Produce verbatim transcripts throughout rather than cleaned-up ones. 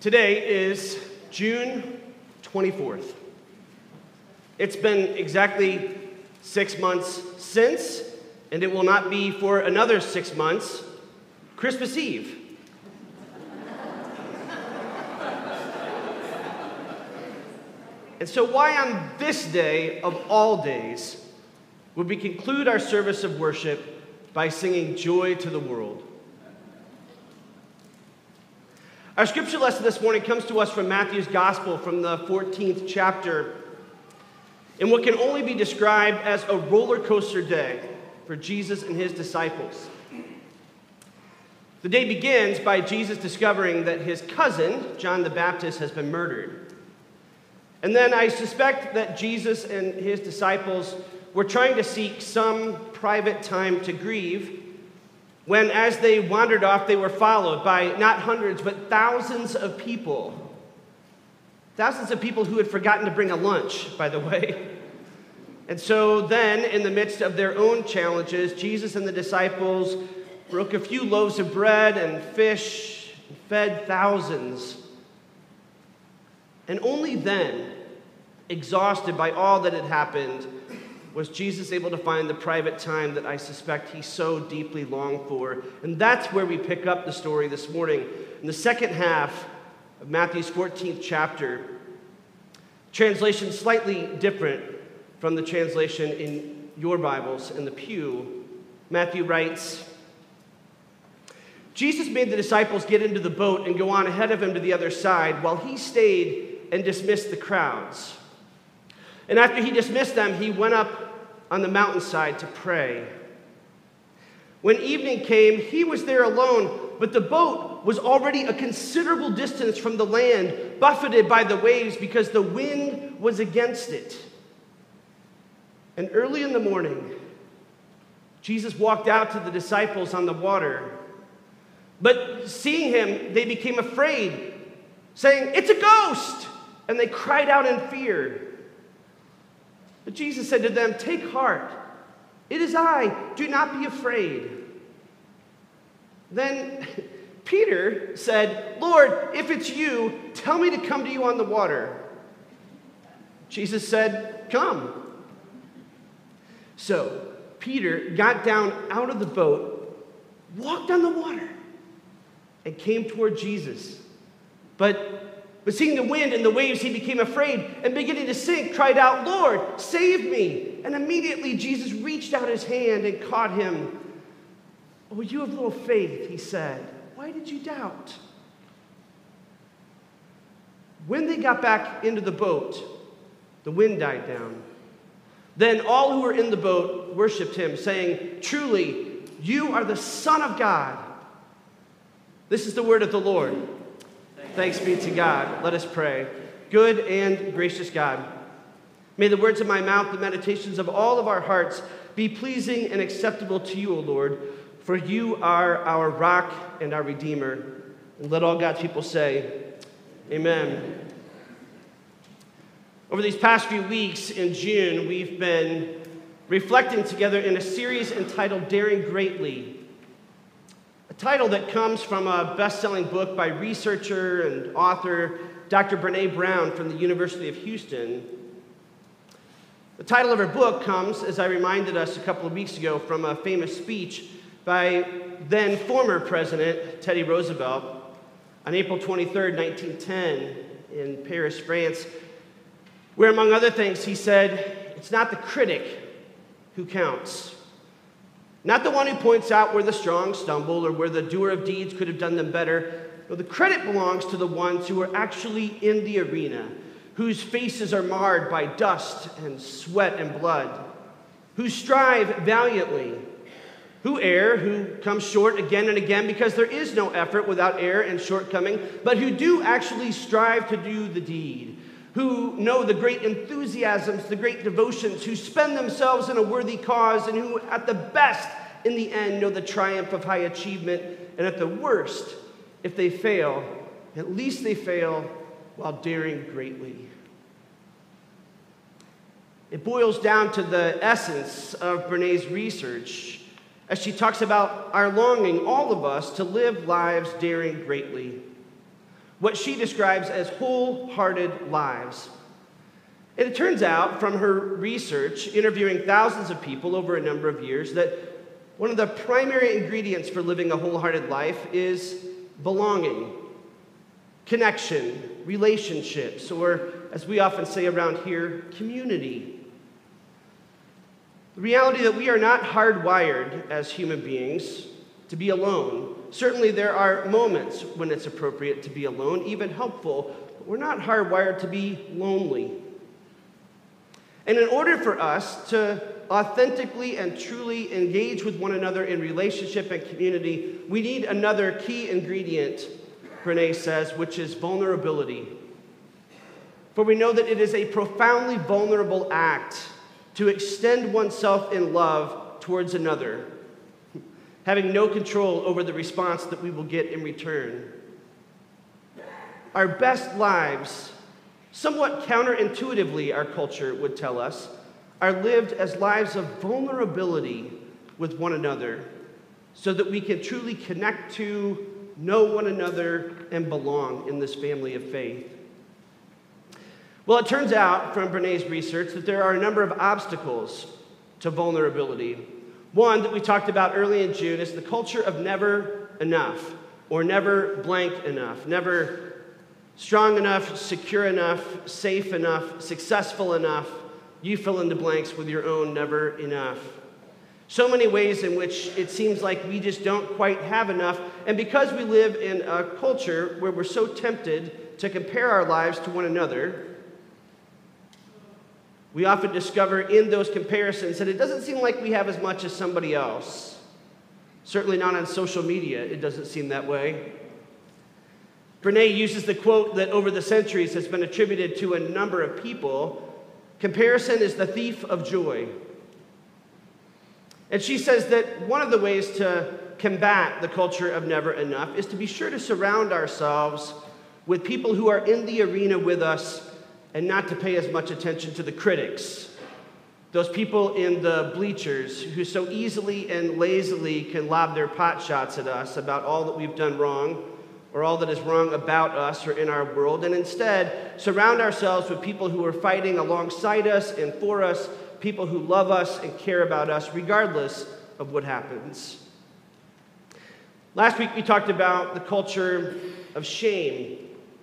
Today is June twenty-fourth. It's been exactly six months since, and it will not be for another six months, Christmas Eve. And so why on this day of all days would we conclude our service of worship by singing Joy to the World? Our scripture lesson this morning comes to us from Matthew's Gospel from the fourteenth chapter in what can only be described as a roller coaster day for Jesus and his disciples. The day begins by Jesus discovering that his cousin, John the Baptist, has been murdered. And then I suspect that Jesus and his disciples were trying to seek some private time to grieve when, as they wandered off, they were followed by not hundreds, but thousands of people. Thousands of people who had forgotten to bring a lunch, by the way. And so then, in the midst of their own challenges, Jesus and the disciples broke a few loaves of bread and fish and fed thousands. And only then, exhausted by all that had happened, was Jesus able to find the private time that I suspect he so deeply longed for. And that's where we pick up the story this morning. In the second half of Matthew's fourteenth chapter, translation slightly different from the translation in your Bibles in the pew. Matthew writes, Jesus made the disciples get into the boat and go on ahead of him to the other side while he stayed and dismissed the crowds. And after he dismissed them, he went up on the mountainside to pray. When evening came, he was there alone, but the boat was already a considerable distance from the land, buffeted by the waves because the wind was against it. And early in the morning, Jesus walked out to the disciples on the water. But seeing him, they became afraid, saying, "It's a ghost!" And they cried out in fear. But Jesus said to them, "Take heart. It is I. Do not be afraid." Then Peter said, "Lord, if it's you, tell me to come to you on the water." Jesus said, "Come." So Peter got down out of the boat, walked on the water, and came toward Jesus. But But seeing the wind and the waves, he became afraid and beginning to sink, cried out, "Lord, save me." And immediately Jesus reached out his hand and caught him. "Oh, you have little faith," he said. "Why did you doubt?" When they got back into the boat, the wind died down. Then all who were in the boat worshiped him, saying, "Truly, you are the Son of God." This is the word of the Lord. Thanks be to God. Let us pray. Good and gracious God, may the words of my mouth, the meditations of all of our hearts be pleasing and acceptable to you, O Lord, for you are our rock and our Redeemer. And let all God's people say, Amen. Over these past few weeks in June, we've been reflecting together in a series entitled Daring Greatly. A title that comes from a best-selling book by researcher and author Doctor Brené Brown from the University of Houston. The title of her book comes, as I reminded us a couple of weeks ago, from a famous speech by then former President Teddy Roosevelt on April twenty-third, nineteen ten, in Paris, France, where, among other things, he said, "It's not the critic who counts. Not the one who points out where the strong stumble or where the doer of deeds could have done them better. No, the credit belongs to the ones who are actually in the arena, whose faces are marred by dust and sweat and blood, who strive valiantly, who err, who come short again and again because there is no effort without error and shortcoming, but who do actually strive to do the deed, who know the great enthusiasms, the great devotions, who spend themselves in a worthy cause, and who at the best, in the end, know the triumph of high achievement, and at the worst, if they fail, at least they fail while daring greatly." It boils down to the essence of Brené's research as she talks about our longing, all of us, to live lives daring greatly. what she describes as wholehearted lives. And it turns out from her research, interviewing thousands of people over a number of years, that one of the primary ingredients for living a wholehearted life is belonging, connection, relationships, or as we often say around here, community. The reality that we are not hardwired as human beings to be alone. Certainly there are moments when it's appropriate to be alone, even helpful, but we're not hardwired to be lonely. And in order for us to authentically and truly engage with one another in relationship and community, we need another key ingredient, Brene says, which is vulnerability. For we know that it is a profoundly vulnerable act to extend oneself in love towards another, having no control over the response that we will get in return. Our best lives, somewhat counterintuitively, our culture would tell us, are lived as lives of vulnerability with one another so that we can truly connect to, know one another, and belong in this family of faith. Well, it turns out from Brene's research that there are a number of obstacles to vulnerability. One that we talked about early in June is the culture of never enough, or never blank enough, never strong enough, secure enough, safe enough, successful enough. You fill in the blanks with your own never enough. So many ways in which it seems like we just don't quite have enough. And because we live in a culture where we're so tempted to compare our lives to one another, we often discover in those comparisons that it doesn't seem like we have as much as somebody else. Certainly not on social media, it doesn't seem that way. Brene uses the quote that over the centuries has been attributed to a number of people: comparison is the thief of joy. And she says that one of the ways to combat the culture of never enough is to be sure to surround ourselves with people who are in the arena with us and not to pay as much attention to the critics, those people in the bleachers who so easily and lazily can lob their pot shots at us about all that we've done wrong or all that is wrong about us or in our world, and instead surround ourselves with people who are fighting alongside us and for us, people who love us and care about us regardless of what happens. Last week we talked about the culture of shame.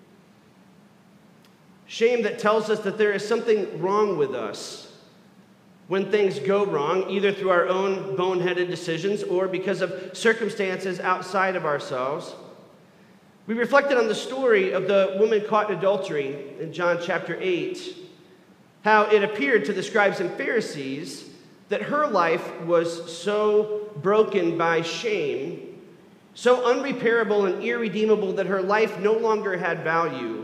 Shame that tells us that there is something wrong with us when things go wrong, either through our own boneheaded decisions or because of circumstances outside of ourselves. We reflected on the story of the woman caught in adultery in John chapter eight, how it appeared to the scribes and Pharisees that her life was so broken by shame, so unrepairable and irredeemable that her life no longer had value.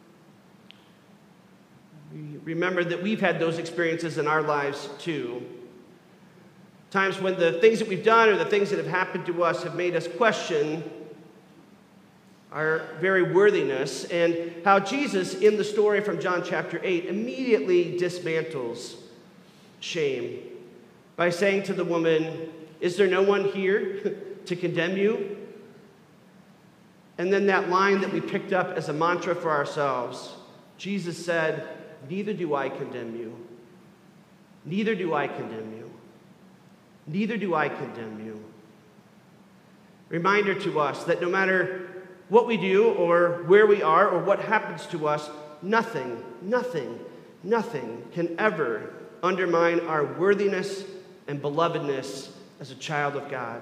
Remember that we've had those experiences in our lives too. Times when the things that we've done or the things that have happened to us have made us question our very worthiness, and how Jesus, in the story from John chapter eight, immediately dismantles shame by saying to the woman, "Is there no one here to condemn you?" And then that line that we picked up as a mantra for ourselves, Jesus said, "Neither do I condemn you. Neither do I condemn you. Neither do I condemn you." Reminder to us that no matter what we do or where we are or what happens to us, nothing, nothing, nothing can ever undermine our worthiness and belovedness as a child of God.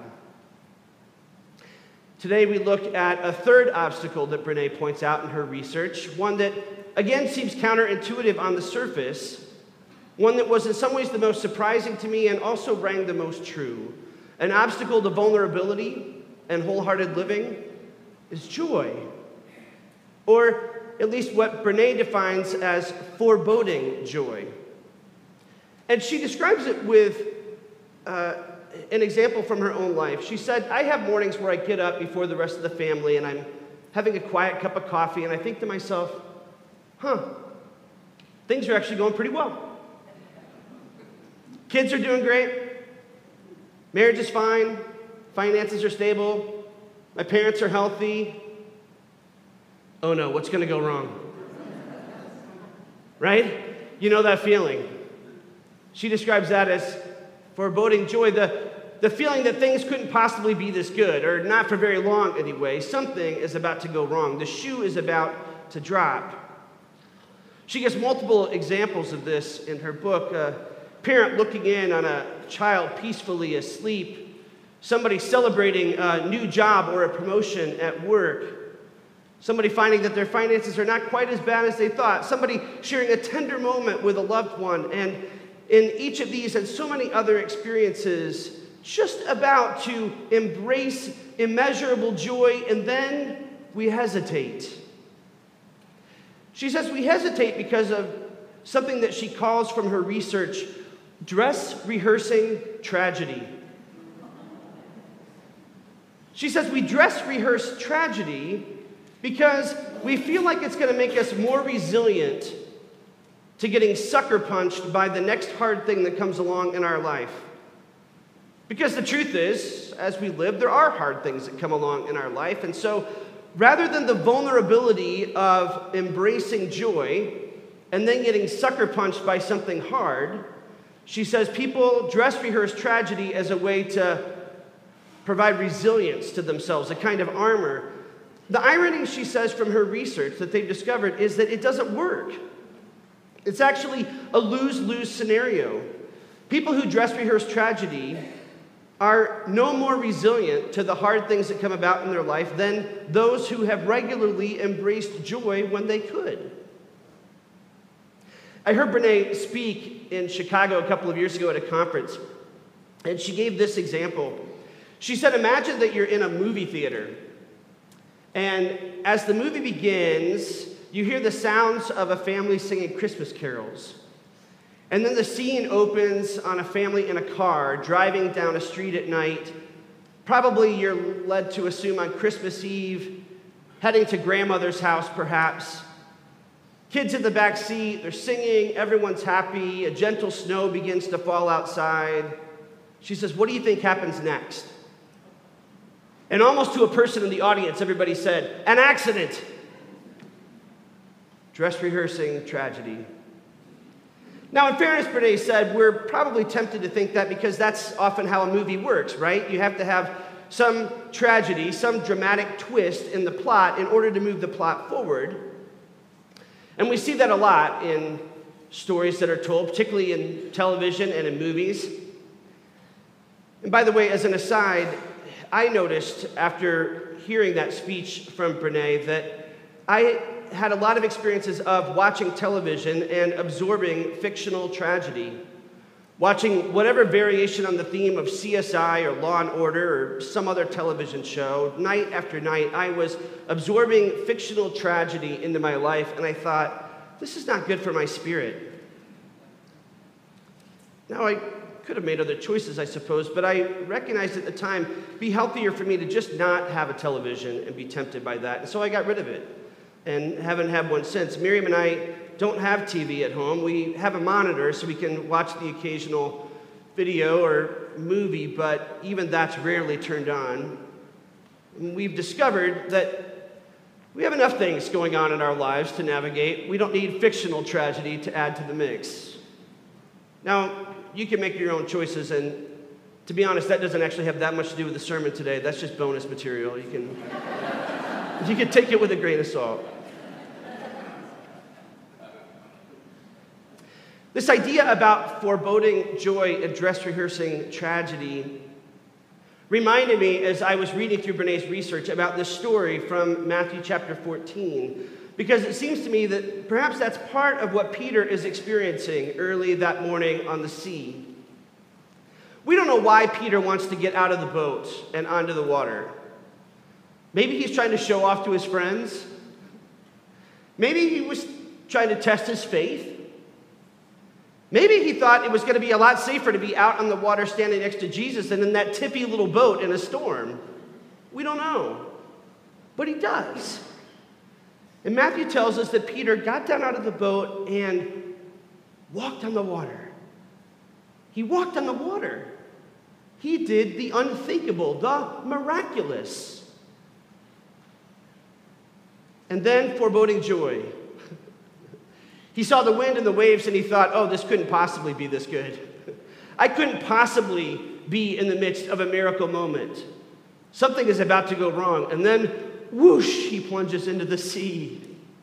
Today we look at a third obstacle that Brene points out in her research, one that again seems counterintuitive on the surface, one that was in some ways the most surprising to me and also rang the most true. An obstacle to vulnerability and wholehearted living is joy, or at least what Brene defines as foreboding joy. And she describes it with uh, an example from her own life. She said, "I have mornings where I get up before the rest of the family and I'm having a quiet cup of coffee and I think to myself, huh, things are actually going pretty well. Kids are doing great. Marriage is fine. Finances are stable. My parents are healthy. Oh no, what's going to go wrong? Right? You know that feeling. She describes that as foreboding joy, the, the feeling that things couldn't possibly be this good, or not for very long anyway. Something is about to go wrong. The shoe is about to drop. She gives multiple examples of this in her book. A parent looking in on a child peacefully asleep, somebody celebrating a new job or a promotion at work, somebody finding that their finances are not quite as bad as they thought, somebody sharing a tender moment with a loved one, and in each of these and so many other experiences, just about to embrace immeasurable joy, and then we hesitate. She says we hesitate because of something that she calls from her research dress rehearsing tragedy. She says we dress rehearse tragedy because we feel like it's going to make us more resilient to getting sucker punched by the next hard thing that comes along in our life. Because the truth is, as we live, there are hard things that come along in our life. And so rather than the vulnerability of embracing joy and then getting sucker punched by something hard, she says people dress rehearse tragedy as a way to provide resilience to themselves, a kind of armor. The irony, she says, from her research that they've discovered is that it doesn't work. It's actually a lose-lose scenario. People who dress rehearse tragedy are no more resilient to the hard things that come about in their life than those who have regularly embraced joy when they could. I heard Brene speak in Chicago a couple of years ago at a conference, and she gave this example. She said, imagine that you're in a movie theater, and as the movie begins, you hear the sounds of a family singing Christmas carols. And then the scene opens on a family in a car driving down a street at night. Probably you're led to assume on Christmas Eve, heading to grandmother's house perhaps. Kids in the back seat, they're singing, everyone's happy, a gentle snow begins to fall outside. She says, what do you think happens next? And almost to a person in the audience, everybody said, an accident. Dress rehearsing tragedy. Now, in fairness, Brene said, we're probably tempted to think that because that's often how a movie works, right? You have to have some tragedy, some dramatic twist in the plot in order to move the plot forward. And we see that a lot in stories that are told, particularly in television and in movies. And by the way, as an aside, I noticed after hearing that speech from Brene that I had a lot of experiences of watching television and absorbing fictional tragedy, watching whatever variation on the theme of C S I or Law and Order or some other television show. Night after night, I was absorbing fictional tragedy into my life, and I thought, this is not good for my spirit. Now, I could have made other choices, I suppose, but I recognized at the time it'd be healthier for me to just not have a television and be tempted by that, and so I got rid of it. And haven't had one since. Miriam and I don't have T V at home. We have a monitor so we can watch the occasional video or movie, but even that's rarely turned on. And we've discovered that we have enough things going on in our lives to navigate. We don't need fictional tragedy to add to the mix. Now, you can make your own choices, and to be honest, that doesn't actually have that much to do with the sermon today. That's just bonus material. You can, you can take it with a grain of salt. This idea about foreboding joy and dress rehearsing tragedy reminded me as I was reading through Brene's research about this story from Matthew chapter fourteen, because it seems to me that perhaps that's part of what Peter is experiencing early that morning on the sea. We don't know why Peter wants to get out of the boat and onto the water. Maybe he's trying to show off to his friends. Maybe he was trying to test his faith. Maybe he thought it was going to be a lot safer to be out on the water standing next to Jesus than in that tippy little boat in a storm. We don't know. But he does. And Matthew tells us that Peter got down out of the boat and walked on the water. He walked on the water. He did the unthinkable, the miraculous. And then foreboding joy. He saw the wind and the waves and he thought, oh, this couldn't possibly be this good. I couldn't possibly be in the midst of a miracle moment. Something is about to go wrong. And then, whoosh, he plunges into the sea.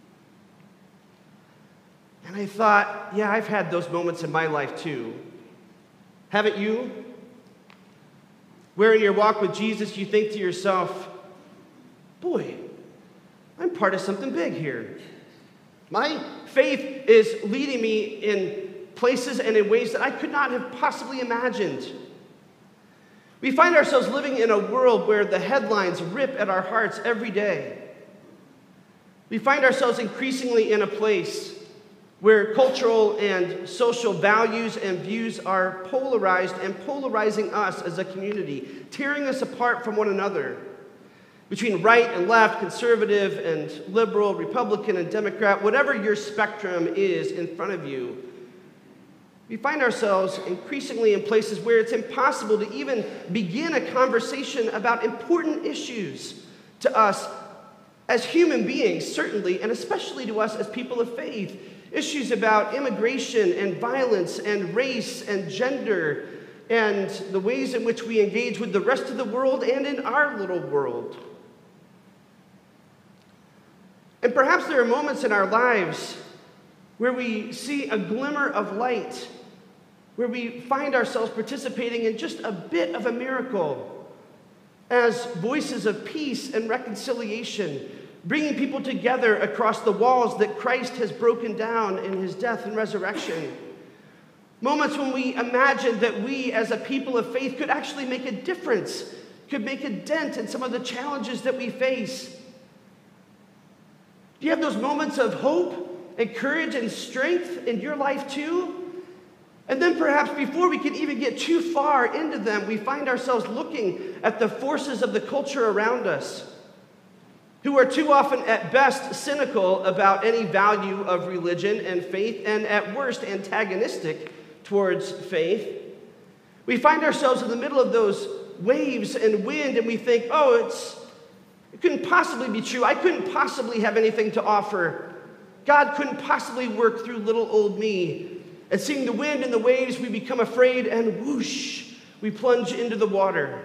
And I thought, yeah, I've had those moments in my life too. Haven't you? Where in your walk with Jesus you think to yourself, boy, I'm part of something big here. My faith is leading me in places and in ways that I could not have possibly imagined. We find ourselves living in a world where the headlines rip at our hearts every day. We find ourselves increasingly in a place where cultural and social values and views are polarized and polarizing us as a community, tearing us apart from one another. Between right and left, conservative and liberal, Republican and Democrat, whatever your spectrum is in front of you, we find ourselves increasingly in places where it's impossible to even begin a conversation about important issues to us as human beings, certainly, and especially to us as people of faith. Issues about immigration and violence and race and gender and the ways in which we engage with the rest of the world and in our little world. And perhaps there are moments in our lives where we see a glimmer of light, where we find ourselves participating in just a bit of a miracle as voices of peace and reconciliation, bringing people together across the walls that Christ has broken down in his death and resurrection. Moments when we imagine that we as a people of faith could actually make a difference, could make a dent in some of the challenges that we face. Do you have those moments of hope and courage and strength in your life too? And then perhaps before we can even get too far into them, we find ourselves looking at the forces of the culture around us, who are too often at best cynical about any value of religion and faith, and at worst antagonistic towards faith. We find ourselves in the middle of those waves and wind, and we think, oh, it's, it couldn't possibly be true. I couldn't possibly have anything to offer. God couldn't possibly work through little old me. And seeing the wind and the waves, we become afraid, and whoosh, we plunge into the water.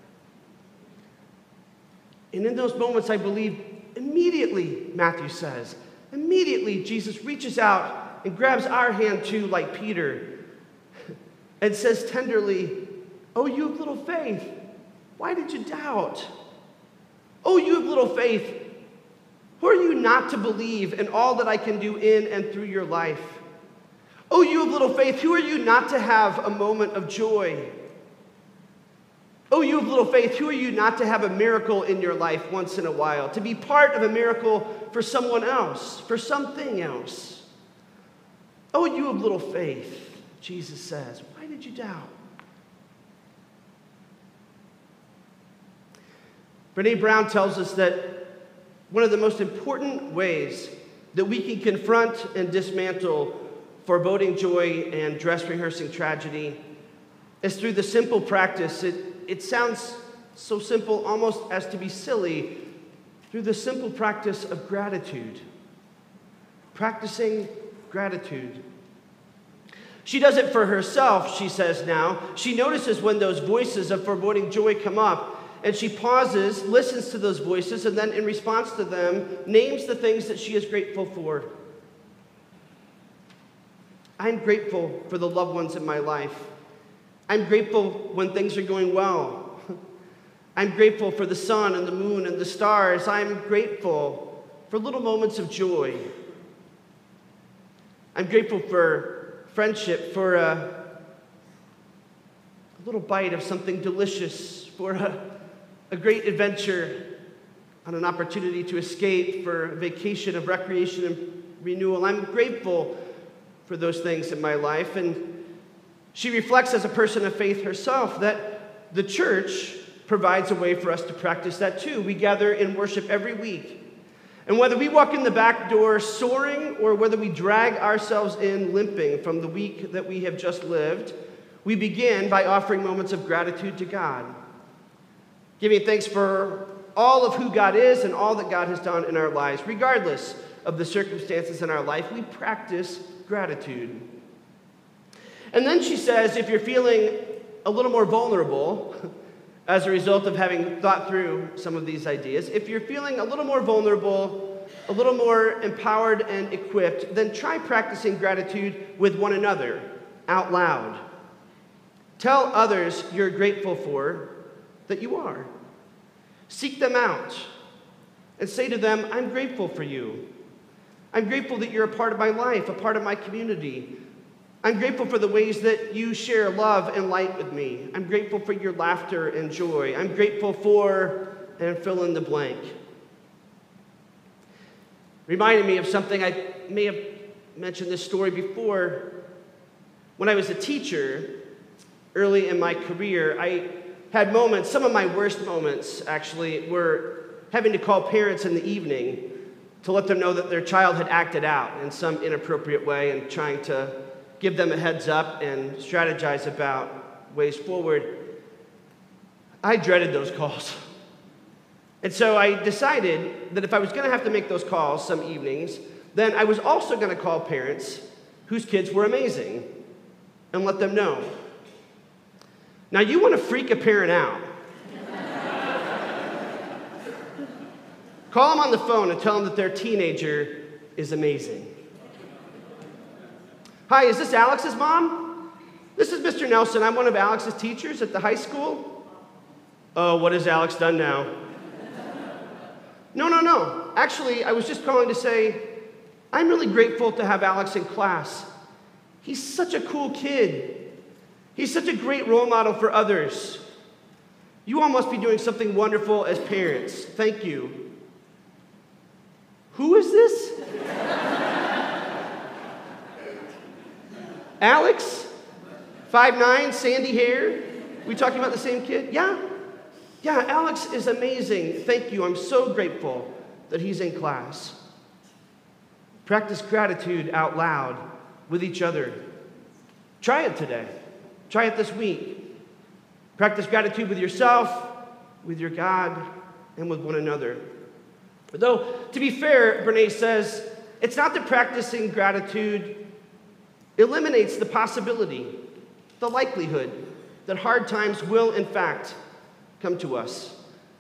And in those moments, I believe, immediately, Matthew says, immediately Jesus reaches out and grabs our hand too, like Peter, and says tenderly, oh, you have little faith. Why did you doubt? Oh, you have little faith. Who are you not to believe in all that I can do in and through your life? Oh, you have little faith. Who are you not to have a moment of joy? Oh, you have little faith. Who are you not to have a miracle in your life once in a while? To be part of a miracle for someone else, for something else. Oh, you have little faith, Jesus says. Why did you doubt? Brené Brown tells us that one of the most important ways that we can confront and dismantle foreboding joy and dress rehearsing tragedy is through the simple practice. It, it sounds so simple almost as to be silly, through the simple practice of gratitude. Practicing gratitude. She does it for herself, she says now. She notices when those voices of foreboding joy come up, and she pauses, listens to those voices, and then in response to them, names the things that she is grateful for. I'm grateful for the loved ones in my life. I'm grateful when things are going well. I'm grateful for the sun and the moon and the stars. I'm grateful for little moments of joy. I'm grateful for friendship, for a, a little bite of something delicious, for a, a great adventure, on an opportunity to escape, for a vacation of recreation and renewal. I'm grateful for those things in my life. And she reflects as a person of faith herself that the church provides a way for us to practice that too. We gather in worship every week. And whether we walk in the back door soaring or whether we drag ourselves in limping from the week that we have just lived, we begin by offering moments of gratitude to God, giving thanks for all of who God is and all that God has done in our lives. Regardless of the circumstances in our life, we practice gratitude. And then she says, if you're feeling a little more vulnerable as a result of having thought through some of these ideas, if you're feeling a little more vulnerable, a little more empowered and equipped, then try practicing gratitude with one another out loud. Tell others you're grateful for that you are. Seek them out and say to them, I'm grateful for you. I'm grateful that you're a part of my life, a part of my community. I'm grateful for the ways that you share love and light with me. I'm grateful for your laughter and joy. I'm grateful for, and fill in the blank. Reminded me of something, I may have mentioned this story before. When I was a teacher, early in my career, I had moments, some of my worst moments actually, were having to call parents in the evening to let them know that their child had acted out in some inappropriate way and trying to give them a heads up and strategize about ways forward. I dreaded those calls. And so I decided that if I was going to have to make those calls some evenings, then I was also going to call parents whose kids were amazing and let them know. Now, you want to freak a parent out. Call them on the phone and tell them that their teenager is amazing. Hi, is this Alex's mom? This is Mister Nelson. I'm one of Alex's teachers at the high school. Oh, what has Alex done now? No, no, no. Actually, I was just calling to say, I'm really grateful to have Alex in class. He's such a cool kid. He's such a great role model for others. You all must be doing something wonderful as parents. Thank you. Who is this? Alex? five nine, sandy hair? We talking about the same kid? Yeah? Yeah, Alex is amazing. Thank you. I'm so grateful that he's in class. Practice gratitude out loud with each other. Try it today. Try it this week. Practice gratitude with yourself, with your God, and with one another. Though, to be fair, Brene says, it's not that practicing gratitude eliminates the possibility, the likelihood, that hard times will, in fact, come to us.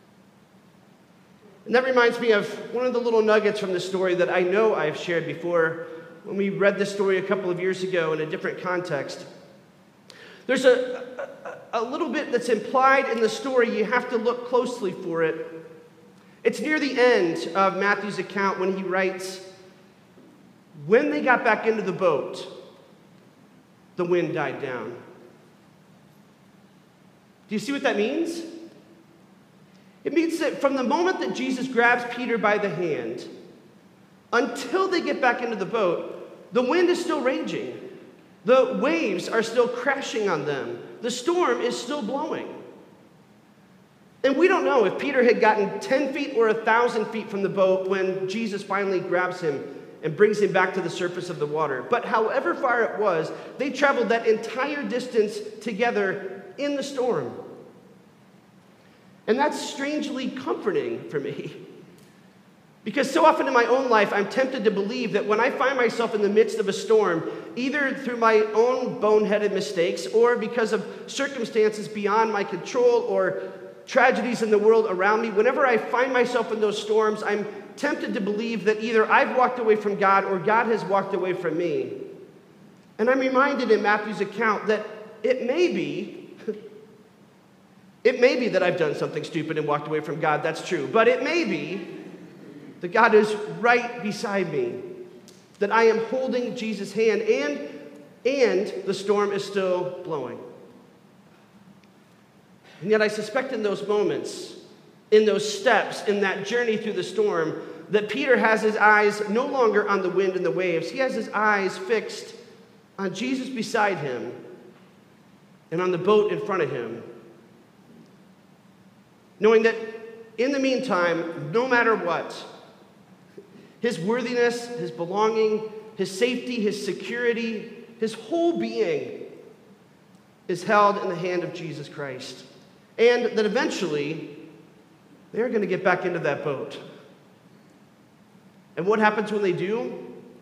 And that reminds me of one of the little nuggets from the story that I know I've shared before when we read this story a couple of years ago in a different context. There's a, a, a little bit that's implied in the story. You have to look closely for it. It's near the end of Matthew's account when he writes, when they got back into the boat, the wind died down. Do you see what that means? It means that from the moment that Jesus grabs Peter by the hand until they get back into the boat, the wind is still raging. The waves are still crashing on them. The storm is still blowing. And we don't know if Peter had gotten ten feet or one thousand feet from the boat when Jesus finally grabs him and brings him back to the surface of the water. But however far it was, they traveled that entire distance together in the storm. And that's strangely comforting for me. Because so often in my own life, I'm tempted to believe that when I find myself in the midst of a storm, either through my own boneheaded mistakes or because of circumstances beyond my control or tragedies in the world around me, whenever I find myself in those storms, I'm tempted to believe that either I've walked away from God or God has walked away from me. And I'm reminded in Matthew's account that it may be, it may be that I've done something stupid and walked away from God, that's true, but it may be that God is right beside me, that I am holding Jesus' hand, and, and the storm is still blowing. And yet I suspect in those moments, in those steps, in that journey through the storm, that Peter has his eyes no longer on the wind and the waves. He has his eyes fixed on Jesus beside him and on the boat in front of him, knowing that in the meantime, no matter what, his worthiness, his belonging, his safety, his security, his whole being is held in the hand of Jesus Christ. And that eventually, they're going to get back into that boat. And what happens when they do?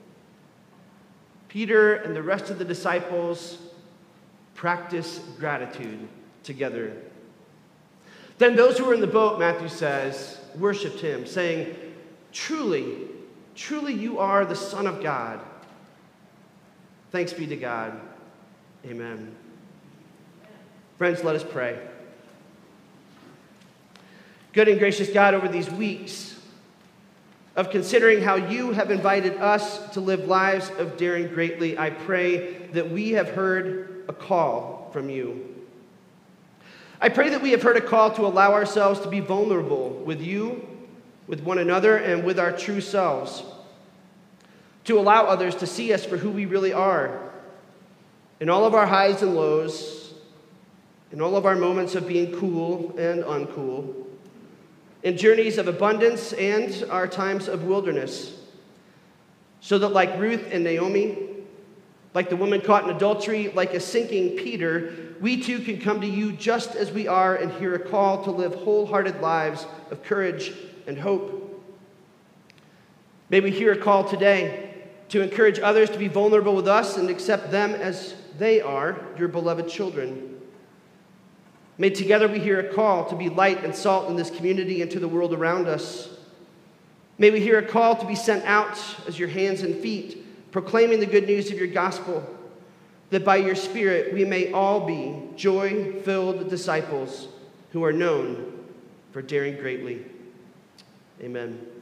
Peter and the rest of the disciples practice gratitude together. Then those who were in the boat, Matthew says, worshiped him, saying, Truly, truly you are the Son of God. Thanks be to God. Amen. Friends, let us pray. Good and gracious God, over these weeks of considering how you have invited us to live lives of daring greatly, I pray that we have heard a call from you. I pray that we have heard a call to allow ourselves to be vulnerable with you, with one another, and with our true selves, to allow others to see us for who we really are, in all of our highs and lows, in all of our moments of being cool and uncool, in journeys of abundance and our times of wilderness, so that like Ruth and Naomi, like the woman caught in adultery, like a sinking Peter, we too can come to you just as we are and hear a call to live wholehearted lives of courage and hope. May we hear a call today to encourage others to be vulnerable with us and accept them as they are, your beloved children. May together we hear a call to be light and salt in this community and to the world around us. May we hear a call to be sent out as your hands and feet, proclaiming the good news of your gospel, that by your Spirit we may all be joy-filled disciples who are known for daring greatly. Amen.